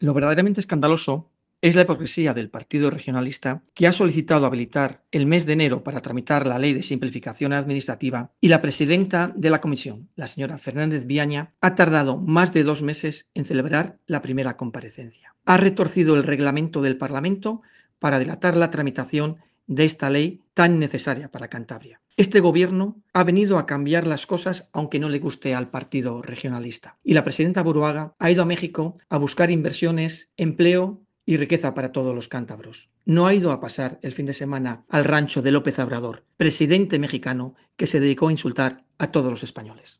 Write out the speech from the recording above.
Lo verdaderamente escandaloso es la hipocresía del Partido Regionalista, que ha solicitado habilitar el mes de enero para tramitar la Ley de Simplificación Administrativa, y la presidenta de la Comisión, la señora Fernández Viaña, ha tardado más de 2 meses en celebrar la primera comparecencia. Ha retorcido el reglamento del Parlamento para dilatar la tramitación de esta ley tan necesaria para Cantabria. Este gobierno ha venido a cambiar las cosas aunque no le guste al Partido Regionalista. Y la presidenta Buruaga ha ido a México a buscar inversiones, empleo y riqueza para todos los cántabros. No ha ido a pasar el fin de semana al rancho de López Obrador, presidente mexicano que se dedicó a insultar a todos los españoles.